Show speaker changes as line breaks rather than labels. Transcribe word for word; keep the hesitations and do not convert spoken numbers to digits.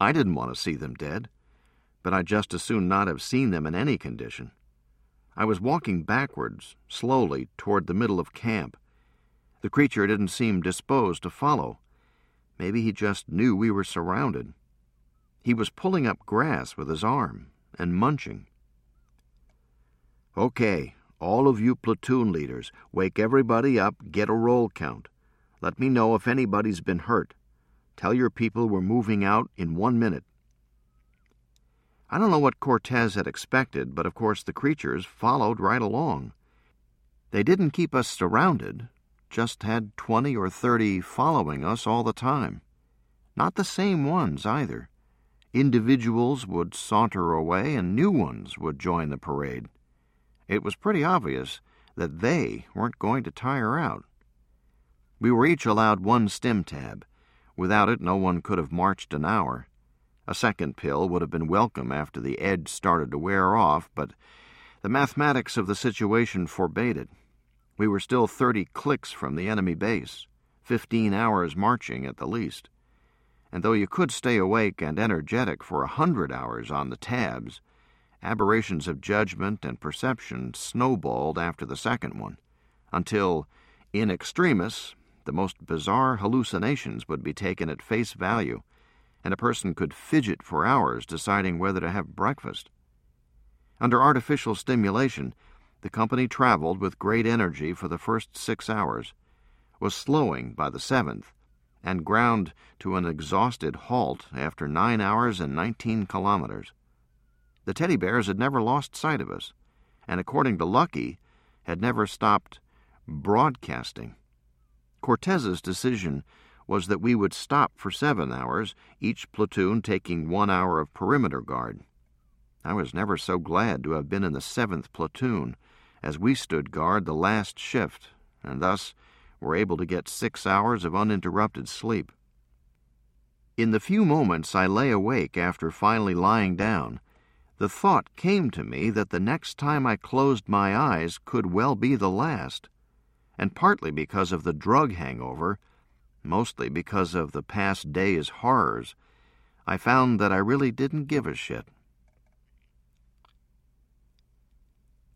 I didn't want to see them dead, but I'd just as soon not have seen them in any condition. I was walking backwards, slowly, toward the middle of camp. The creature didn't seem disposed to follow. Maybe he just knew we were surrounded. He was pulling up grass with his arm and munching. "Okay, all of you platoon leaders, wake everybody up, get a roll count. Let me know if anybody's been hurt. Tell your people we're moving out in one minute." I don't know what Cortez had expected, but of course the creatures followed right along. They didn't keep us surrounded, just had twenty or thirty following us all the time. Not the same ones, either. Individuals would saunter away and new ones would join the parade. It was pretty obvious that they weren't going to tire out. We were each allowed one stim tab. Without it, no one could have marched an hour. A second pill would have been welcome after the edge started to wear off, but the mathematics of the situation forbade it. We were still thirty clicks from the enemy base, fifteen hours marching at the least. And though you could stay awake and energetic for a hundred hours on the tabs, aberrations of judgment and perception snowballed after the second one, until, in extremis, the most bizarre hallucinations would be taken at face value, and a person could fidget for hours deciding whether to have breakfast. Under artificial stimulation, the company traveled with great energy for the first six hours, was slowing by the seventh, and ground to an exhausted halt after nine hours and nineteen kilometers. The teddy bears had never lost sight of us, and according to Lucky, had never stopped broadcasting. Cortez's decision was that we would stop for seven hours, each platoon taking one hour of perimeter guard. I was never so glad to have been in the seventh platoon, as we stood guard the last shift, and thus were able to get six hours of uninterrupted sleep. In the few moments I lay awake after finally lying down, the thought came to me that the next time I closed my eyes could well be the last, and partly because of the drug hangover, mostly because of the past day's horrors, I found that I really didn't give a shit.